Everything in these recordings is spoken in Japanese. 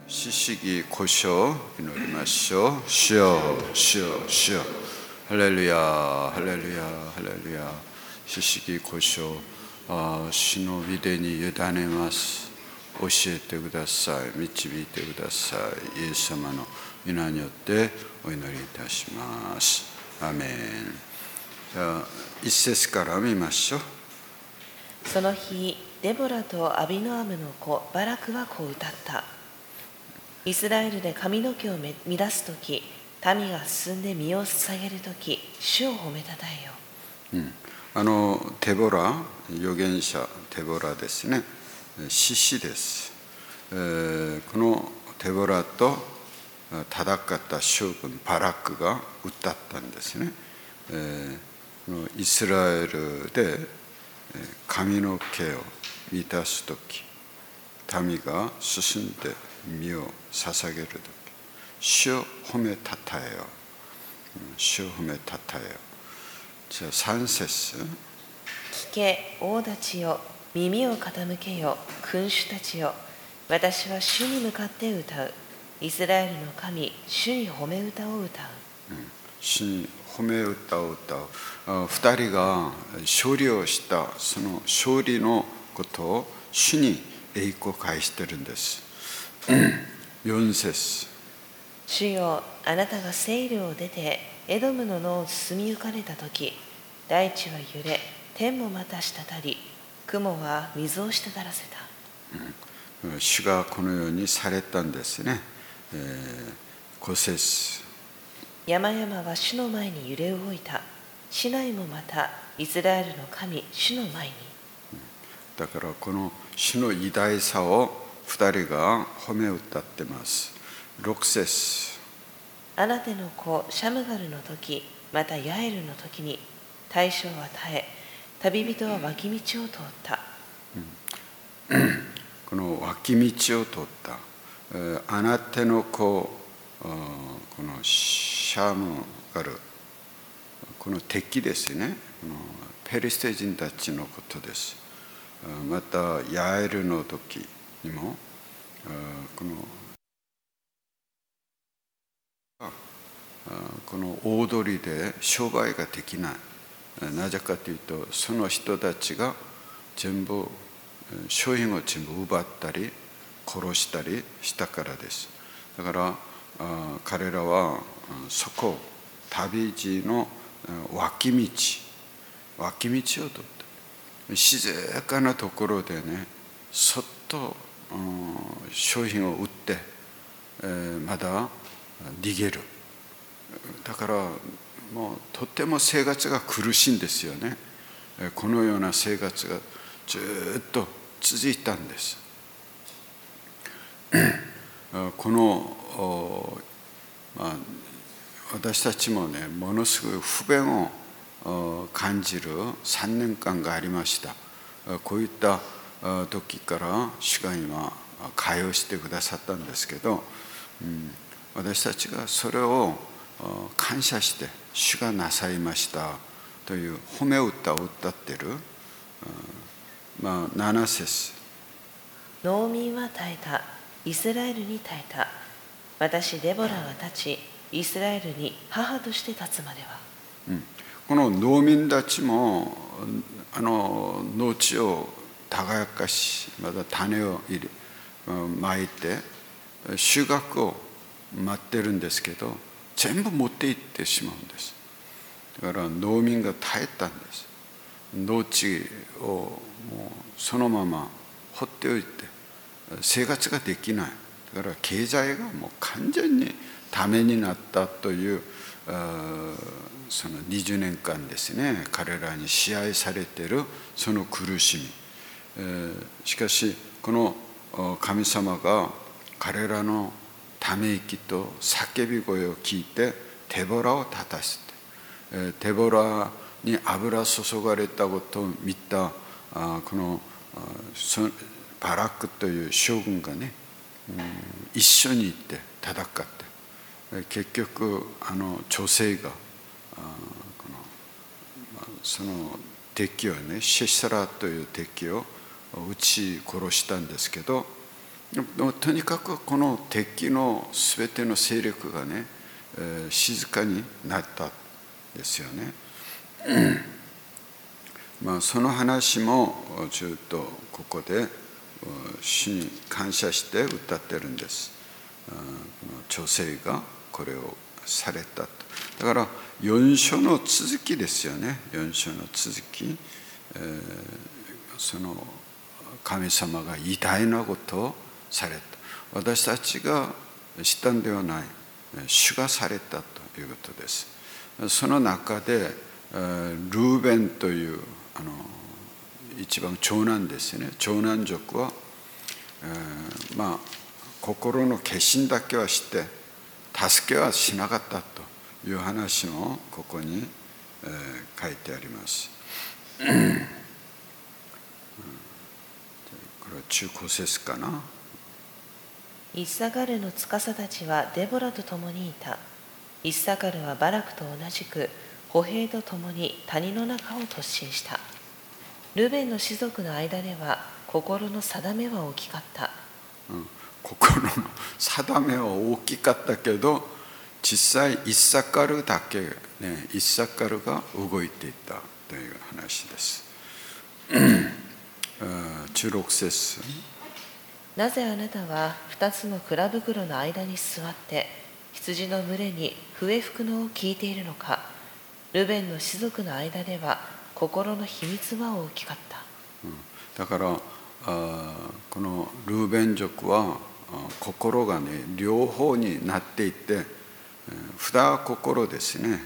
四式古書祈りましょう。主よ、主よ、主よ。ハレルヤ、ハレルヤ、ハレルヤ。四式古書、主の御手に委ねます。教えてください。導いてください。イエス様の皆によってお祈りいたします。アメン。じゃあ、一節から見ましょう。 その日、デボラとアビノアムの子バラクはこう歌った。イスラエルで髪の毛を乱すとき、民が進んで身を捧げるとき、主を褒めたたえよ。 デボラ、預言者デボラですね。獅子です。このデボラと戦った将軍バラクが歌ったんですね。イスラエルで髪の毛を乱すとき、民が進んで身を捧げるとき、主を褒めたたえよ。主を褒めたたえよ。じゃあ3節。 聞け、王たちよ、耳を傾けよ、君主たちよ。私は主に向かって歌う。イスラエルの神、主に褒め歌を歌う。 主に褒め歌を歌う。二人が勝利をしたその勝利のことを主に栄光を返してるんです。4節。 主よ、あなたがセイルを出てエドムの野を進み行かれたとき、大地は揺れ、天もまた滴り、雲は水を滴らせた。 主がこのようにされたんですね。5節。 山々は主の前に揺れ動いた。市内もまたイスラエルの神、主の前に。 だからこの主の偉大さを二人が褒め歌ってます。6節。 アナテの子シャムガルの時、またヤエルの時に、大将は耐え、旅人は脇道を通った。 この脇道を通った。アナテの子、このシャムガル、この敵ですね。ペリシテ人たちのことです。またヤエルの時にもこの大通りで商売ができない。なぜかというと、その人たちが全部商品を全部奪ったり殺したりしたからです。だから彼らはそこ、旅路の脇道を取った。静かなところでね、そっと商品を売って、まだ逃げる。だからもうとても生活が苦しいんですよね。このような生活がずっと続いたんです。この私たちもね、ものすごい不便を感じる3年間がありました。こういった時から主が今会をしてくださったんですけど、私たちがそれを感謝して、主がなさいましたという褒め歌を歌っている。7節。 農民は耐えた。イスラエルに耐えた。私デボラが立ち、イスラエルに母として立つまでは。 この農民たちも農地を耕かし、また種をまいて収穫を待ってるんですけど、全部持って行ってしまうんです。だから農民が耐えたんです。農地をもうそのまま放っておいて生活ができない。だから経済がもう完全にダメになったという、その20年間ですね、彼らに支配されているその苦しみ。しかしこの神様が彼らのため息と叫び声を聞いてデボラを立たせて、デボラに油注がれたことを見たこのバラクという将軍がね、一緒に行って戦って、結局女性がその敵をね、シェシャラという敵を撃ち殺したんですけど、 とにかくこの敵のすべての勢力がね、静かになったですよね。その話もずっとここで主に感謝して歌ってるんです。女性がこれをされたと。だから4章の続きですよね。4章の続き、その神様が偉大なことをされた。私たちがしたんではない、主がされたということです。その中でルーベンという一番長男ですね。長男族は、心の決心だけはして助けはしなかったという話もここに、書いてあります。これは中高節かな。 イッサカルの司たちはデボラと共にいた。イッサカルはバラクと同じく歩兵と共に谷の中を突進した。ルベンの士族の間では心の定めは大きかった。 心の定めは大きかったけど、実際イッサカルだけね、イッサカルが動いていたという話です。16節。 なぜあなたは2つの蔵袋の間に座って羊の群れに笛吹くのを聞いているのか。ルベンの士族の間では心の秘密は大きかった。 だからこのルーベン族は心がね両方になっていて、二心ですね、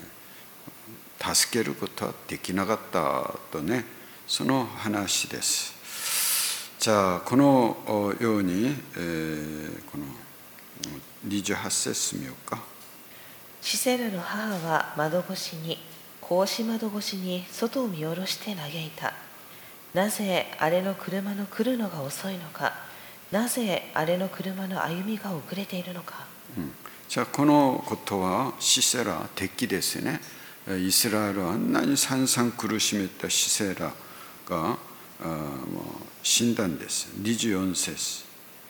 助けることはできなかったとね、その話です。じゃあこのように、この28節見ようか。 シセラの母は窓越しに、格子窓越しに外を見下ろして嘆いた。なぜあれの車の来るのが遅いのか。なぜあれの車の歩みが遅れているのか。 じゃあこのことはシセラ、敵ですね。イスラエルはあんなに散々苦しめたシセラがもう死んだんです。24節。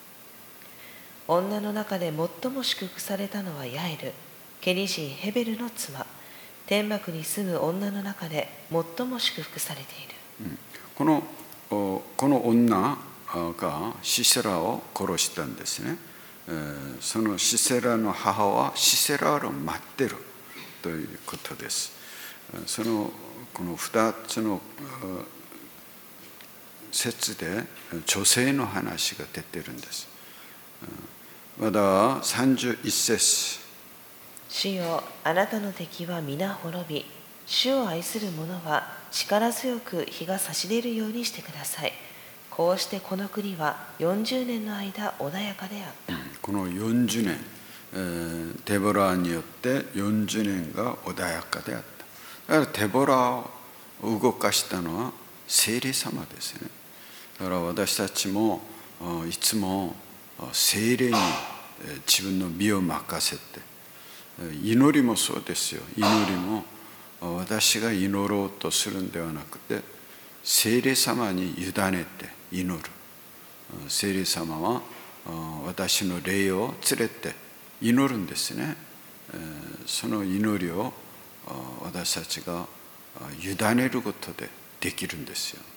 女の中で最も祝福されたのはヤエル、ケニ人ヘベルの妻。天幕に住む女の中で最も祝福されている。 この女がシセラを殺したんですね。そのシセラの母はシセラを待ってるということです。この2つの節で女性の話が出てるんです。まだ31節。 主よ、あなたの敵は皆滅び、主を愛する者は力強く日が差し出るようにしてください。こうしてこの国は40年の間穏やかであった。 この40年、デボラによって40年が穏やかであった。だからデボラを動かしたのは聖霊様ですね。だから私たちもいつも聖霊に自分の身を任せて、祈りもそうですよ。祈りも私が祈ろうとするんではなくて、聖霊様に委ねて祈る。聖霊様は私の霊を連れて祈るんですね。その祈りを私たちが委ねることでできるんですよ。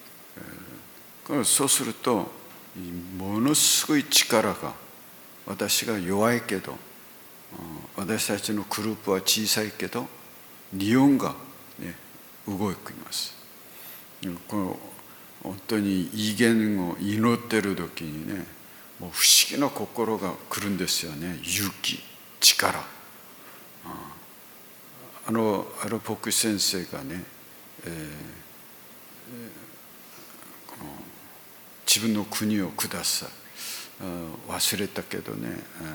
そうするとものすごい力が、私が弱いけど、私たちのグループは小さいけど日本が、ね、動きます。この本当に異言を祈ってる時にね、もう不思議な心が来るんですよね。勇気、力。ある牧師先生がね、この自分の国をください。忘れたけどね、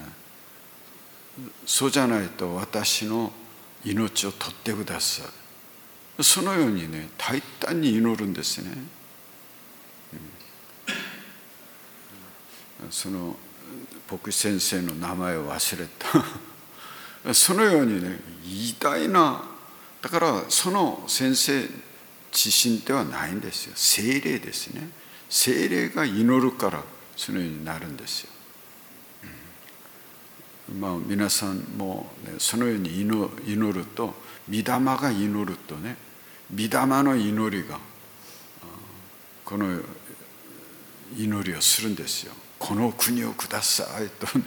そうじゃないと私の命を取ってください。そのようにね、大胆に祈るんですね。その牧師先生の名前を忘れた。そのようにね、偉大な、だからその先生自身ではないんですよ。聖霊ですね。聖霊が祈るからそのようになるんですよ。皆さんも、ね、そのように祈ると、御霊が祈るとね、御霊の祈りがこの祈りをするんですよ。この国をくださいとね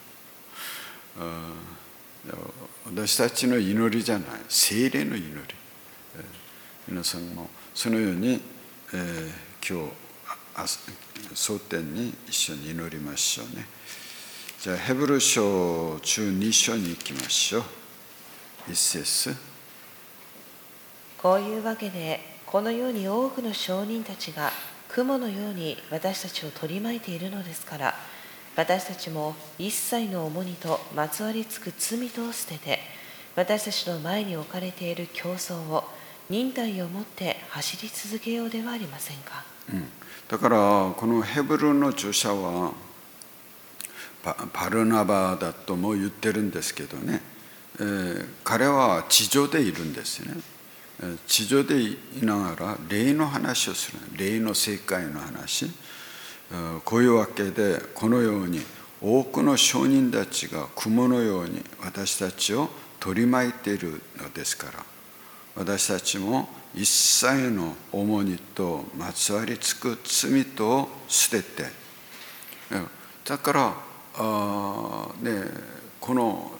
私たちの祈りじゃない、聖霊の祈り。皆さんもそのように、今日蒼天に一緒に祈りましょうね。じゃあヘブル書12章に行きましょう。一節。 こういうわけで、このように多くの証人たちが雲のように私たちを取り巻いているのですから、私たちも一切の重荷とまつわりつく罪とを捨てて、私たちの前に置かれている競争を忍耐をもって走り続けようではありませんか。 だからこのヘブルの著者はバルナバだとも言ってるんですけどね、彼は地上でいるんですね。地上でいながら霊の話をする、霊の世界の話。こういうわけで、このように多くの証人たちが雲のように私たちを取り巻いているのですから、私たちも一切の重荷とまつわりつく罪とを捨てて、だからこの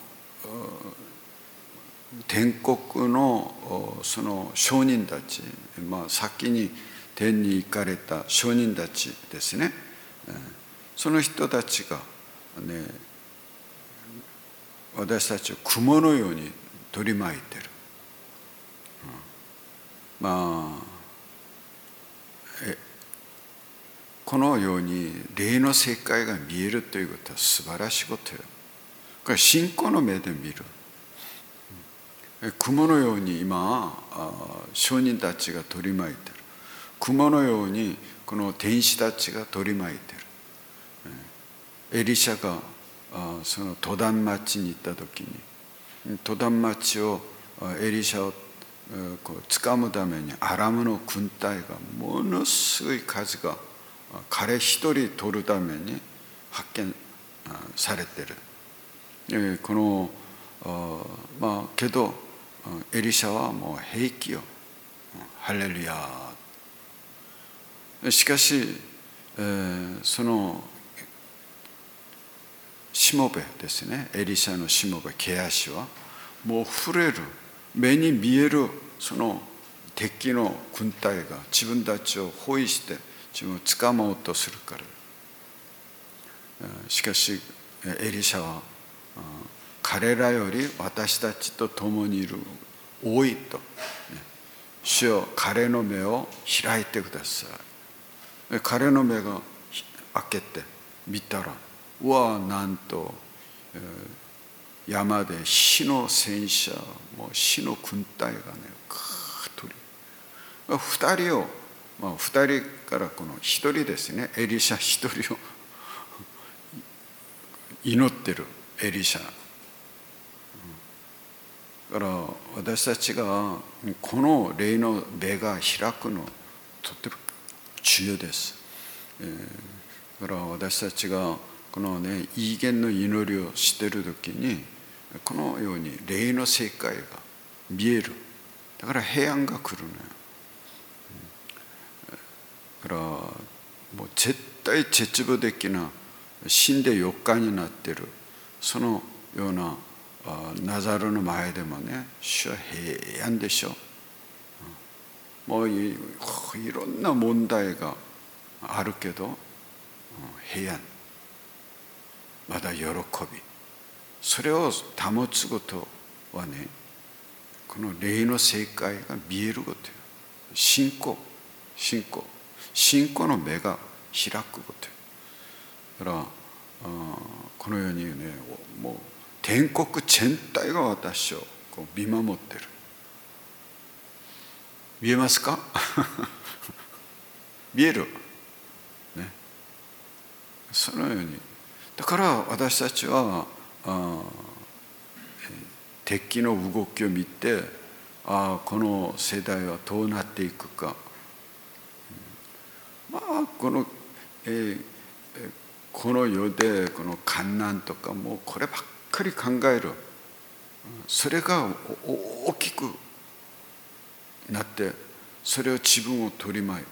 天国のその証人たち、先に天に行かれた証人たちですね、その人たちが、私たちを雲のように取り巻いている。このように霊の世界が見えるということは素晴らしいことよ。これ信仰の目で見る。雲のように今証人たちが取り巻いている。雲のようにこの天使たちが取り巻いている。エリシャがその登壇町に行った時に、登壇町をエリシャを掴むためにアラムの軍隊がものすごい数が彼一人取るために発見されている。このけどエリシャはもう平気よ。ハレルヤ。しかし、そのしもべですね、エリシャのしもべケアシはもう触れる、目に見えるその敵の軍隊が自分たちを包囲して自分を捕まおうとするから。しかしエリシャは彼らより私たちと共にいる多いと、主よ彼の目を開いてください。彼の目が開けて見たら、うわなんと山で死の戦車、もう死の軍隊がね、2人を、2人からこの1人ですね、エリシャ1人を祈ってるエリシャ。だから私たちがこの霊の目が開くのとても重要です。だから私たちがこのね異言の祈りをしている時に、このように霊の世界が見える。だから平安が来るのよ。だからもう絶対絶望的な死んで4日になっているそのようなナザルの前でもね、主は平安でしょ。もういろんな問題があるけど平安、まだ喜び、それを保つことはね、この霊の世界が見えることよ。信仰の目が開くことよ。だからこのようにね、もう天国全体が私をこう見守ってる。見えますか？見える、ね、そのように。だから私たちは敵の動きを見て、この世代はどうなっていくか、この、 この世でこの艱難とかもうこればっかり考える、それが大きくなって、それを自分を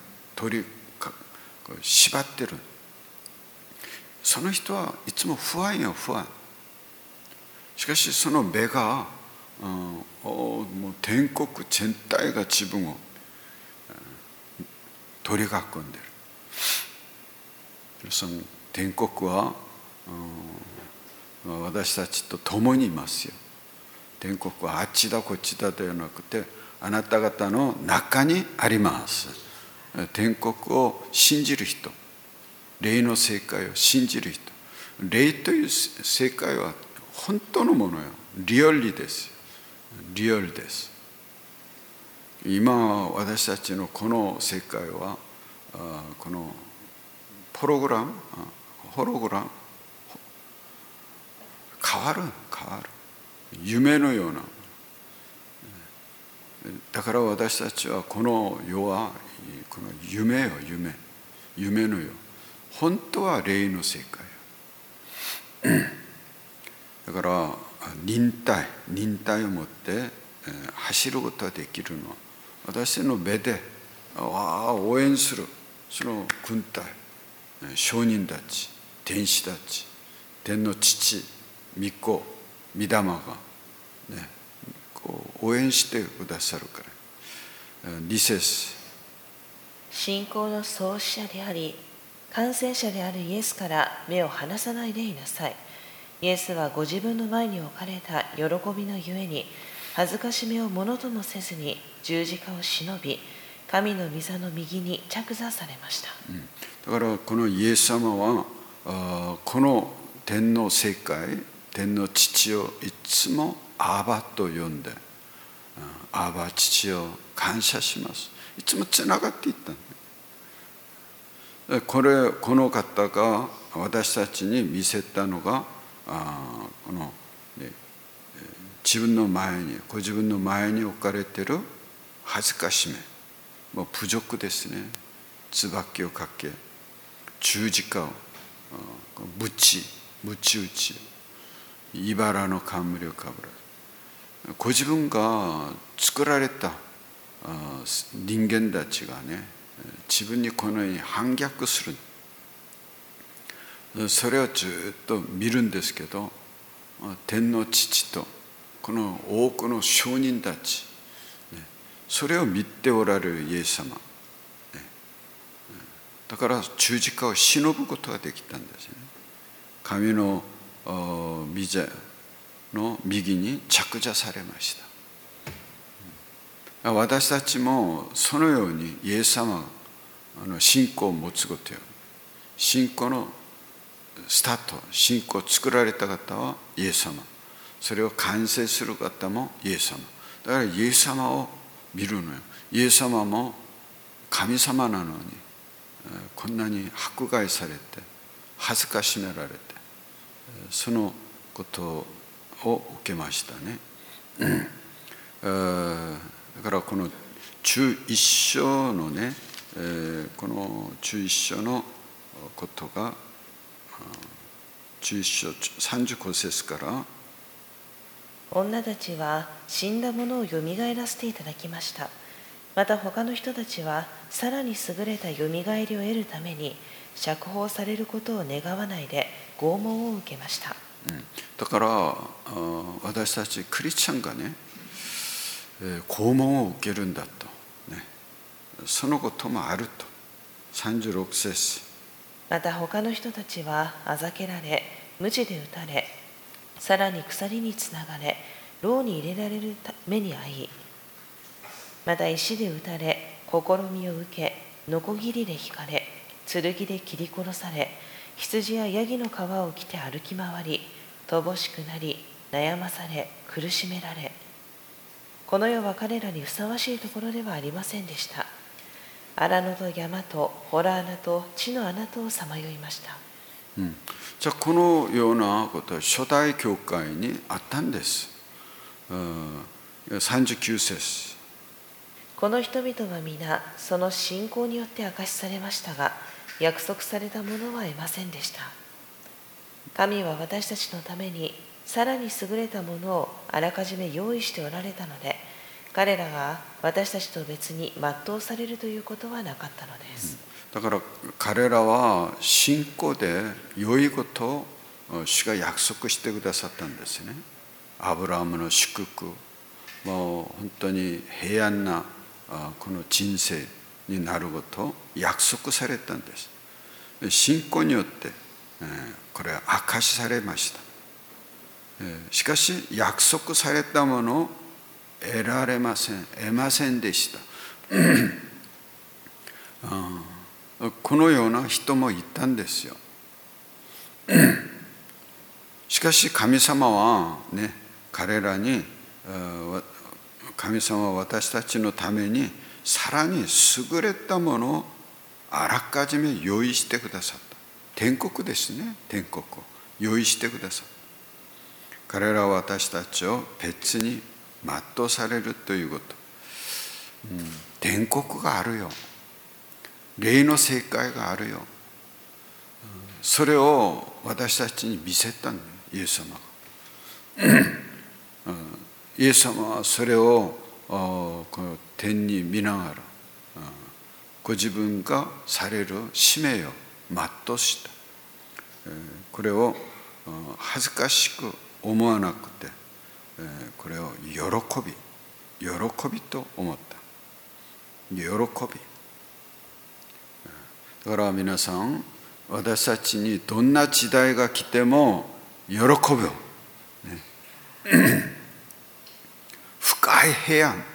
縛ってる。その人はいつも不安よ、不安。しかしその目が、もう天国全体が自分を取り囲んでる。その天国は私たちと共にいますよ。天国はあっちだこっちだではなくて、あなた方の中にあります。天国を信じる人、霊の世界を信じる人、霊という世界は本当のものよ。リアルです。リアルです。今私たちのこの世界はこのホログラム変わる。夢のような。だから私たちはこの世はこの夢よ、夢の世。本当は霊の世界。だから忍耐を持って走ることができるのは、私の目で応援するその軍隊、証人たち、天使たち、天の父、御子、御霊がね、こう応援してくださるから。2節、 信仰の創始者であり完成者であるイエスから目を離さないでいなさい。イエスはご自分の前に置かれた喜びのゆえに恥ずかしめをものともせずに十字架を忍び、神の御座の右に着座されました。 だからこのイエス様はこの天の世界、天の父をいつもアバと呼んで、アバ父を感謝します。いつもつながっていった。この方が私たちに見せたのがこの、ね、ご自分の前に置かれている恥ずかしめ、もう侮辱ですね。椿をかけ、十字架をぶち打ち、茨の冠をかぶられ、ご自分が作られた人間たちがね、自分にこのように反逆する。それをずっと見るんですけど、天の父とこの多くの証人たち、それを見ておられるイエス様、だから十字架を忍ぶことができたんですね。神の御座の右に着座されました。私たちもそのようにイエス様が信仰を持つことよ。信仰のスタート、信仰を作られた方はイエス様、それを完成する方もイエス様。だからイエス様を見るのよ。イエス様も神様なのにこんなに迫害されて恥ずかしめられて、そのことを受けましたね。だからこの中一章のね、この中一章のことが11章35節から、 女たちは死んだ者をよみがえらせていただきました。また他の人たちはさらに優れたよみがえりを得るために釈放されることを願わないで拷問を受けました。 だから私たちクリスチャンがね、拷問を受けるんだと、ね、そのこともあると。36節、 また他の人たちはあざけられ、鞭で打たれ、さらに鎖につながれ、牢に入れられる目に遭い、また石で打たれ、試みを受け、ノコギリで引かれ、剣で切り殺され、羊やヤギの皮を着て歩き回り、乏しくなり、悩まされ、苦しめられ、この世は彼らにふさわしいところではありませんでした。荒野と山と洞穴と地の穴とをさまよいました。 じゃあこのようなことは初代教会にあったんです。39節、 この人々は皆その信仰によって明かしされましたが、 約束されたものは得ませんでした。神は私たちのためにさらに優れたものをあらかじめ用意しておられたので、彼らが私たちと別に全うされるということはなかったのです。 だから彼らは信仰で良いことを主が約束してくださったんですね。アブラハムの祝福、もう本当に平安なこの人生になることを約束されたんです。信仰によってこれは証しされました。しかし約束されたものを得ませんでした。このような人もいたんですよ。しかし神様はね、彼らに神様は私たちのためにさらに優れたものをあらかじめ用意してくださった。天国ですね。天国を用意してくださった。彼らは私たちを別に全うされるということ、天国があるよ、霊の世界があるよ、それを私たちに見せたんだよ、イエス様がイエス様はそれをこの天に見ながらご自分がされる使命を全うした。これを恥ずかしく思わなくて、これを喜びと思った。喜び。だから皆さん、私たちにどんな時代が来ても喜びを、深い平安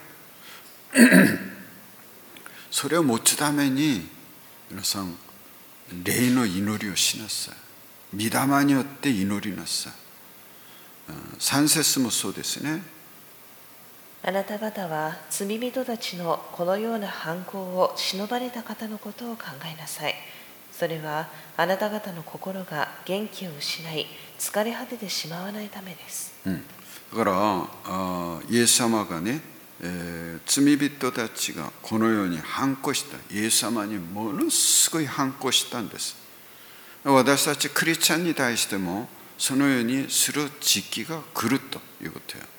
それを持つために皆さん霊の祈りをしなさい。御霊によって祈りなさい。3節もそうですね。 あなた方は罪人たちのこのような犯行を忍ばれた方のことを考えなさい。それはあなた方の心が元気を失い疲れ果ててしまわないためです。 だからイエス様がね、罪人たちがこのように反抗した。イエス様にものすごい反抗したんです。私たちクリスチャンに対してもそのようにする時期が来るということよ。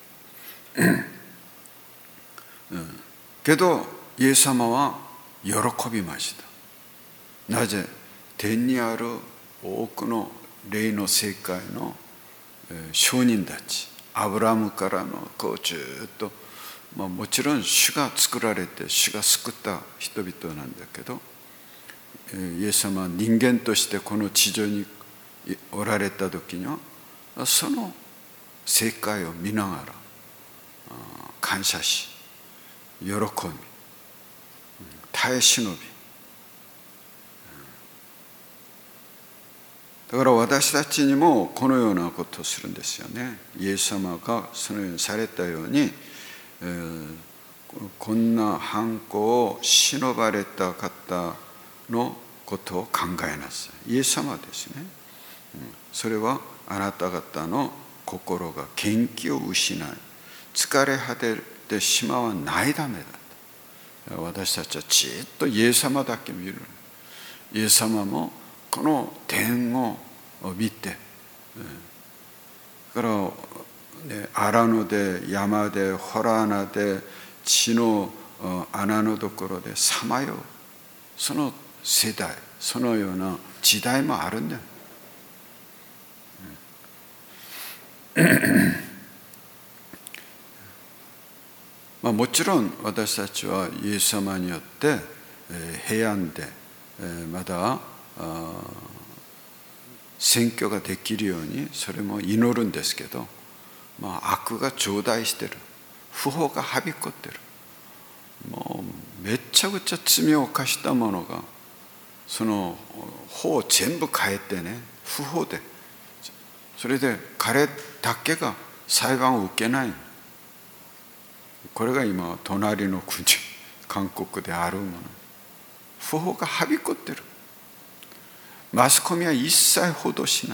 けどイエス様は喜びました。なぜ？天にある多くの霊の世界の証人たち、アブラハムからのこうずっと、もちろん主が作られて主が救った人々なんだけど、イエス様は人間としてこの地上におられた時にはその世界を見ながら感謝し、喜び、耐え忍び、だから私たちにもこのようなことをするんですよね。イエス様がそのようにされたように、こんな犯行を忍ばれた方のことを考えなさい。イエス様ですね。それはあなた方の心が元気を失い疲れ果ててしまわないためだ。私たちはじっとイエス様だけ見る。イエス様もこの天を見て、だから、荒野で山で洞穴で地の穴のところでさまよう、その世代、そのような時代もあるんだよ。もちろん私たちはイエス様によって平安でまだ選挙ができるようにそれも祈るんですけど、悪が頂戴してる、不法がはびこってる、もうめちゃくちゃ罪を犯した者がその法を全部変えてね、不法で、それで彼だけが裁判を受けない。これが今隣の国、韓国であるもの。不法がはびこってる。マスコミは一切報道しない。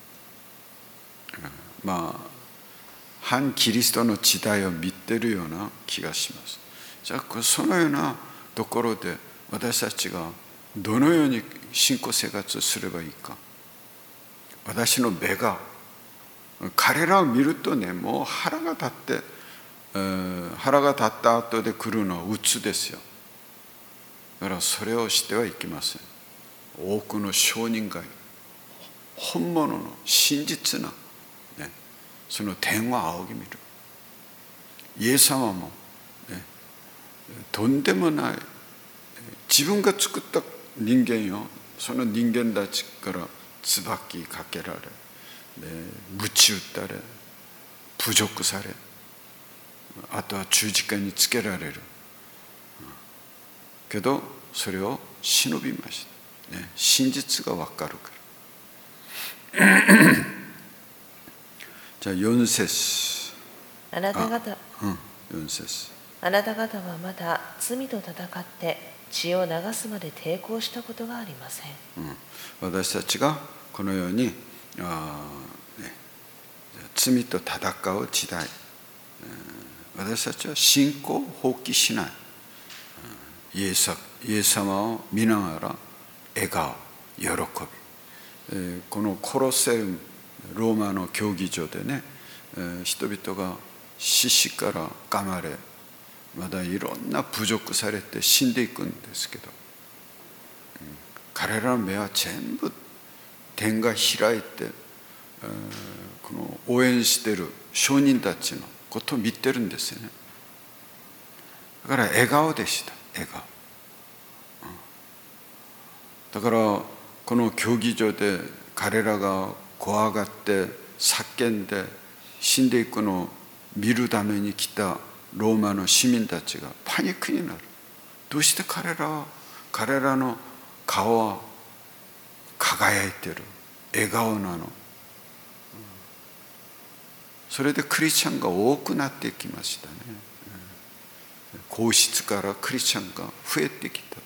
反キリストの時代を見てるような気がします。じゃあそのようなところで私たちがどのように信仰生活をすればいいか。私の目が彼らを見るとね、もう腹が立って、腹が立った後で来るのは鬱ですよ。だからそれをしてはいけません。多くの証人が本物の真実な、ね、その天を仰ぎ見る。イエス様も、ね、とんでもない自分が作った人間よ。その人間たちから椿かけられ、鞭打たれ、侮辱され、あとは十字架につけられる。けどそれを忍びました、ね、真実が分かるからじゃあ4節。 あなた方 4節。 あなた方はまだ罪と戦って血を流すまで抵抗したことがありません。 私たちがこのように罪と戦う時代、私たちは信仰を放棄しない。イエス様を見ながら笑顔、喜び、このコロセウム、ローマの競技場でね、人々が獅子から噛まれ、まだいろんな侮辱されて死んでいくんですけど、彼らの目は全部天が開いて、この応援している証人たちのことを見てるんですよね。だから笑顔でした。笑顔。だからこの競技場で彼らが怖がって叫んで死んでいくのを見るために来たローマの市民たちがパニックになる。どうして彼らの顔は輝いてる、笑顔なの。それでクリスチャンが多くなっていきましたね。皇室からクリスチャンが増えてきた。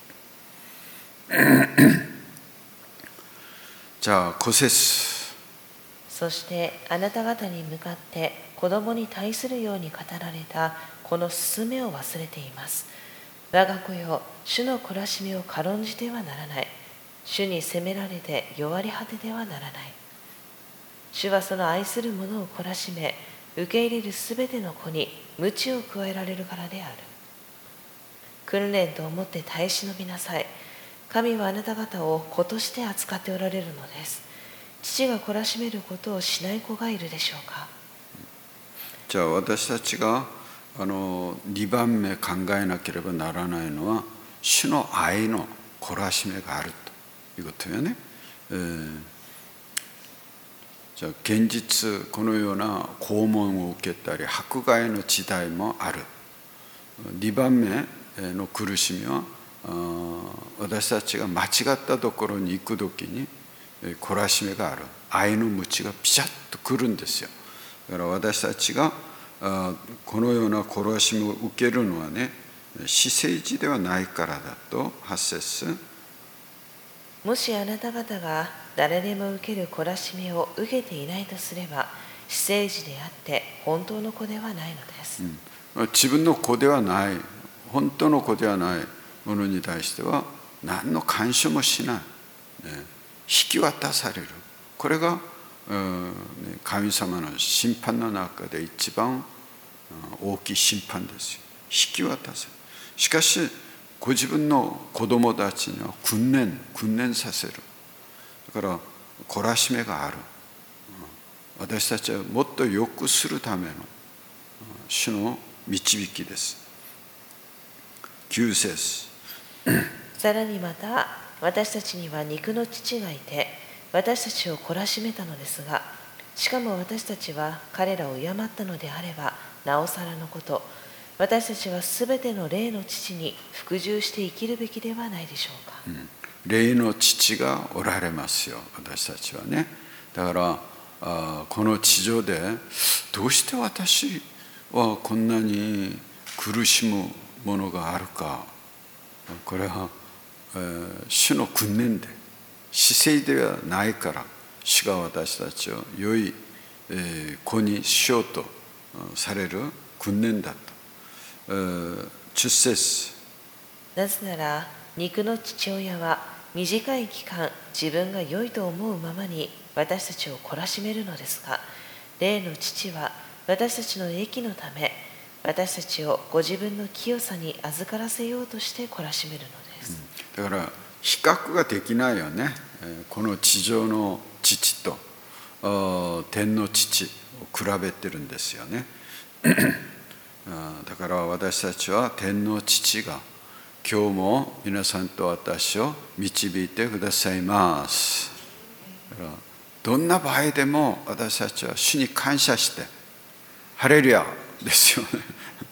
じゃあ5節。 そしてあなた方に向かって子供に対するように語られたこの勧めを忘れています。我が子よ、主の懲らしみを軽んじてはならない。主に責められて弱り果ててはならない。主はその愛する者を懲らしめ、受け入れるすべての子に鞭を加えられるからである。訓練と思って耐え忍びなさい。神はあなた方を子として扱っておられるのです。父が懲らしめることをしない子がいるでしょうか。 じゃあ私たちが2番目考えなければならないのは、主の愛の懲らしめがあるということよね。じゃあ現実このような拷問を受けたり迫害の時代もある。2番目の苦しみは、私たちが間違ったところに行くときに懲らしめがある。愛の鞭がピシャッとくるんですよ。だから私たちがこのような懲らしめを受けるのはね、私生児ではないからだと。8節。 もしあなた方が誰でも受ける懲らしめを受けていないとすれば、私生児であって本当の子ではないのです。 自分の子ではない、本当の子ではないものに対しては何の干渉もしない、引き渡される。これが神様の審判の中で一番大きい審判ですよ。引き渡せる。しかしご自分の子供たちには訓練させる。だから懲らしめがある。私たちはもっと良くするための主の導きです。9節。 さらにまた私たちには肉の父がいて、私たちを懲らしめたのですが、しかも私たちは彼らを敬ったのであればなおさらのこと、私たちはすべての霊の父に服従して生きるべきではないでしょうか。 霊の父がおられますよ、私たちはね。だからこの地上でどうして私はこんなに苦しむものがあるか。これは、主の訓練で、私生ではないから、主が私たちを良い子にしようとされる訓練だと。10節。 なぜなら肉の父親は短い期間、自分が良いと思うままに私たちを懲らしめるのですが、霊の父は私たちの益のため、私たちをご自分の清さに預からせようとして懲らしめるのです。 だから比較ができないよね。この地上の父と天の父を比べてるんですよね。だから私たちは天の父が今日も皆さんと私を導いてくださいます。だからどんな場合でも私たちは主に感謝してハレルヤですよね。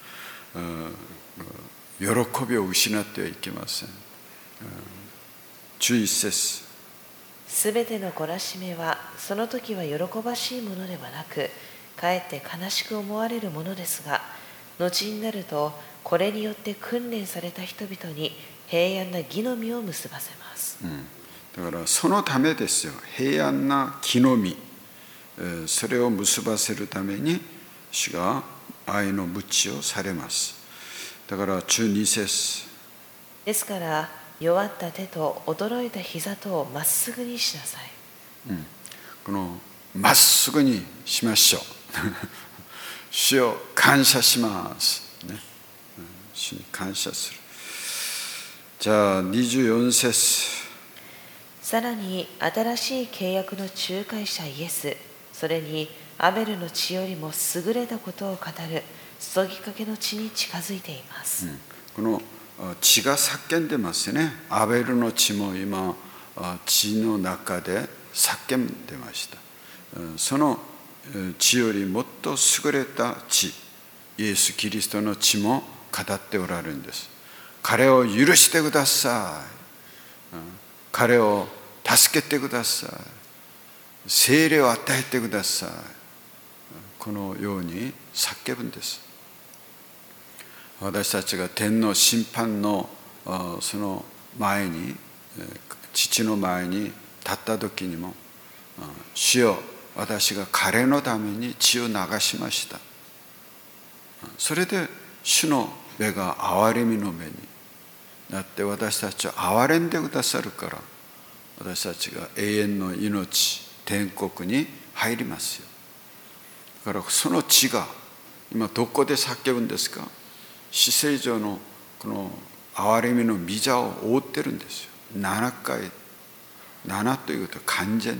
喜びを失ってはいけません。11節、 すべての懲らしめはその時は喜ばしいものではなく、かえって悲しく思われるものですが、後になるとこれによって訓練された人々に平安な義の実を結ばせます。 だからそのためですよ。平安な義の実、それを結ばせるために主が愛の鞭をされます。だから12節、 ですから弱った手と衰えた膝とをまっすぐにしなさい。 このまっすぐにしましょう。主を感謝します、ね。主に感謝する。じゃあ24節。 さらに新しい契約の仲介者イエス、それにアベルの血よりも優れたことを語る注ぎかけの血に近づいています。 この血が叫んでますね。アベルの血も今血の中で叫んでました。その血よりもっと優れた血、イエス・キリストの血も語っておられるんです。彼を許してください。彼を助けてください。聖霊を与えてください。このように叫ぶんです。私たちが天の審判のその前に、父の前に立った時にも、主よ、私が彼のために血を流しました。それで主の目が憐れみの目になって私たちを憐れんでくださるから、私たちが永遠の命、天国に入りますよ。だからその血が今どこで叫ぶんですか？至聖所のこの憐れみの御座を覆ってるんですよ。7回、7ということは完全。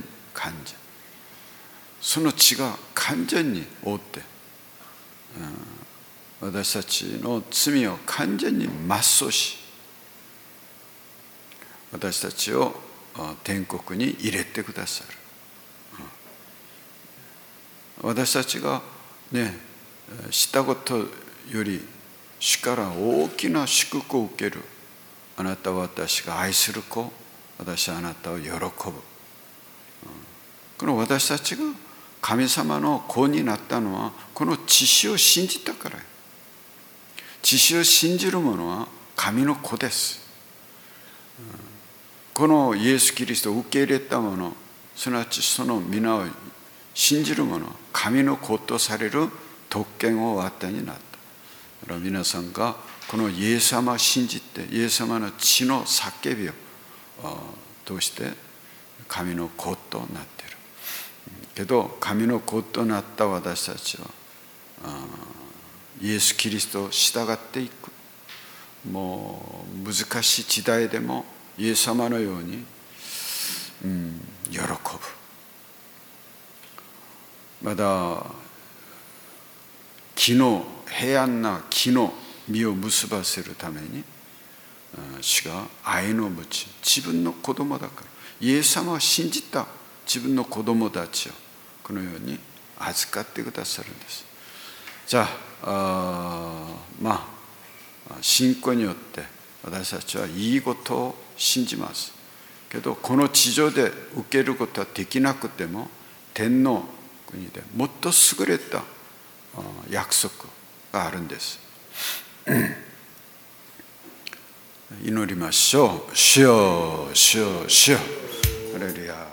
その血が完全に覆って、私たちの罪を完全に抹消し、私たちを天国に入れてくださる。私たちがね、したことより主から大きな祝福を受ける。あなたは私が愛する子、私はあなたを喜ぶ。この私たちが神様の子になったのはこの血潮を信じたから。血潮を信じる者は神の子です。このイエス・キリストを受け入れた者、すなわちその皆を信じる者は神の子とされる特権をお与えになった。だから皆さんがこのイエス様を信じて、イエス様の血の叫びを通して神の子となっている。けど神の子となった私たちはイエス・キリストを従っていく。もう難しい時代でもイエス様のように、喜ぶ。まだ平安な木の実を結ばせるために主が愛の鞭、自分の子供だからイエス様を信じた自分の子供たちをこのように預かってくださるんです。じゃあ信仰によって私たちはいいことを信じますけど、この地上で受けることはできなくても天の国でもっと優れた約束があるんです。祈りましょう。主よ、主よ、主よ。ハレルヤ。